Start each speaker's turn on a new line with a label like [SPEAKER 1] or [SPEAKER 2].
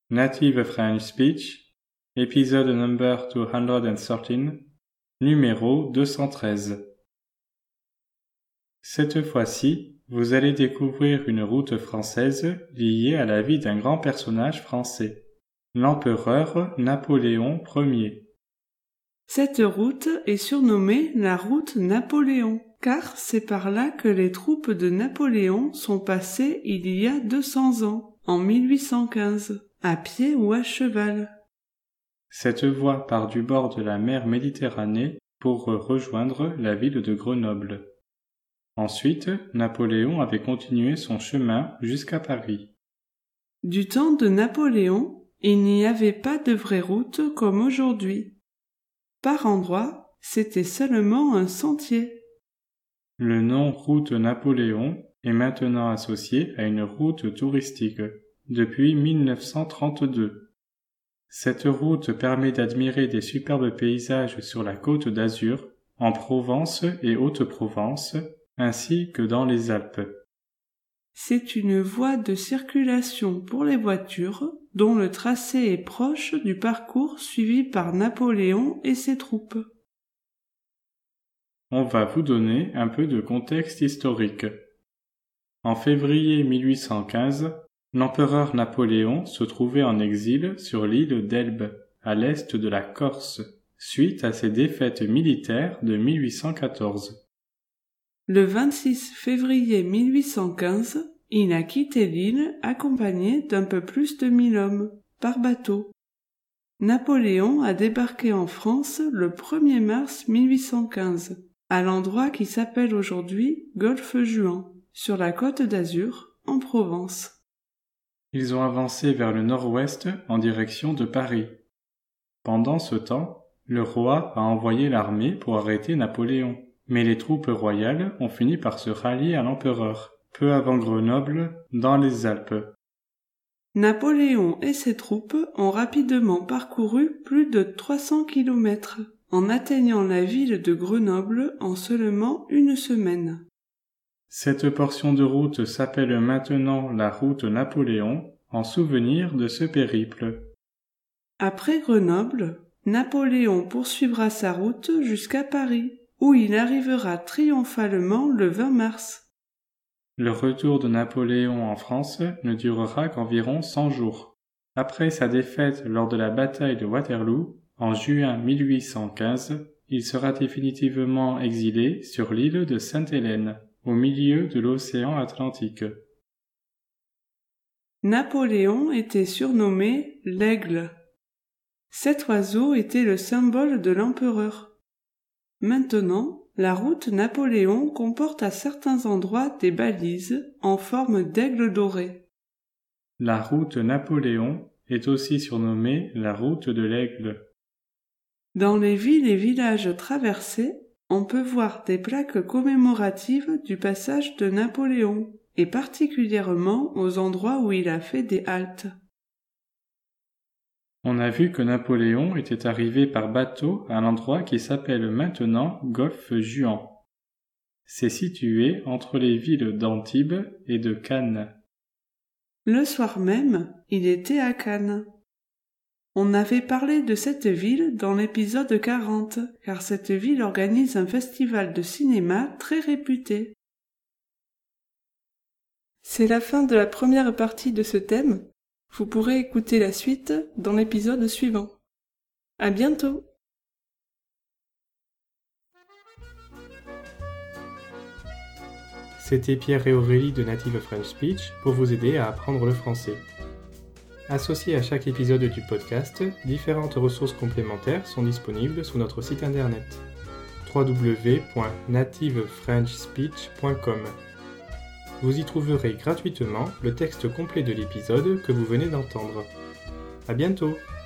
[SPEAKER 1] Native French Speech, épisode number 213, numéro 213. Cette fois-ci, vous allez découvrir une route française liée à la vie d'un grand personnage français, l'empereur Napoléon Ier.
[SPEAKER 2] Cette route est surnommée la route Napoléon, car c'est par là que les troupes de Napoléon sont passées il y a 200 ans, en 1815, à pied ou à cheval.
[SPEAKER 1] Cette voie part du bord de la mer Méditerranée pour rejoindre la ville de Grenoble. Ensuite, Napoléon avait continué son chemin jusqu'à Paris.
[SPEAKER 2] Du temps de Napoléon, il n'y avait pas de vraie route comme aujourd'hui. Par endroits, c'était seulement un sentier.
[SPEAKER 1] Le nom route Napoléon est maintenant associé à une route touristique depuis 1932. Cette route permet d'admirer des superbes paysages sur la Côte d'Azur, en Provence et Haute-Provence, ainsi que dans les Alpes.
[SPEAKER 2] C'est une voie de circulation pour les voitures dont le tracé est proche du parcours suivi par Napoléon et ses troupes.
[SPEAKER 1] On va vous donner un peu de contexte historique. En février 1815, l'empereur Napoléon se trouvait en exil sur l'île d'Elbe, à l'est de la Corse, suite à ses défaites militaires de 1814.
[SPEAKER 2] Le 26 février 1815, il a quitté l'île accompagné d'un peu plus de 1000 hommes, par bateau. Napoléon a débarqué en France le 1er mars 1815, à l'endroit qui s'appelle aujourd'hui Golfe-Juan, sur la Côte d'Azur, en Provence.
[SPEAKER 1] Ils ont avancé vers le nord-ouest en direction de Paris. Pendant ce temps, le roi a envoyé l'armée pour arrêter Napoléon, mais les troupes royales ont fini par se rallier à l'empereur, peu avant Grenoble, dans les Alpes.
[SPEAKER 2] Napoléon et ses troupes ont rapidement parcouru plus de 300 kilomètres, en atteignant la ville de Grenoble en seulement une semaine.
[SPEAKER 1] Cette portion de route s'appelle maintenant la route Napoléon, en souvenir de ce périple.
[SPEAKER 2] Après Grenoble, Napoléon poursuivra sa route jusqu'à Paris, où il arrivera triomphalement le 20 mars.
[SPEAKER 1] Le retour de Napoléon en France ne durera qu'environ 100 jours. Après sa défaite lors de la bataille de Waterloo, en juin 1815, il sera définitivement exilé sur l'île de Sainte-Hélène, au milieu de l'océan Atlantique.
[SPEAKER 2] Napoléon était surnommé l'Aigle. Cet oiseau était le symbole de l'empereur. Maintenant, la route Napoléon comporte à certains endroits des balises en forme d'aigle doré.
[SPEAKER 1] La route Napoléon est aussi surnommée la route de l'Aigle.
[SPEAKER 2] Dans les villes et villages traversés, on peut voir des plaques commémoratives du passage de Napoléon, et particulièrement aux endroits où il a fait des haltes.
[SPEAKER 1] On a vu que Napoléon était arrivé par bateau à l'endroit qui s'appelle maintenant Golfe-Juan. C'est situé entre les villes d'Antibes et de Cannes.
[SPEAKER 2] Le soir même, il était à Cannes. On avait parlé de cette ville dans l'épisode 40, car cette ville organise un festival de cinéma très réputé. C'est la fin de la première partie de ce thème. Vous pourrez écouter la suite dans l'épisode suivant. À bientôt!
[SPEAKER 1] C'était Pierre et Aurélie de Native French Speech pour vous aider à apprendre le français. Associés à chaque épisode du podcast, différentes ressources complémentaires sont disponibles sur notre site internet www.nativefrenchspeech.com. Vous y trouverez gratuitement le texte complet de l'épisode que vous venez d'entendre. À bientôt!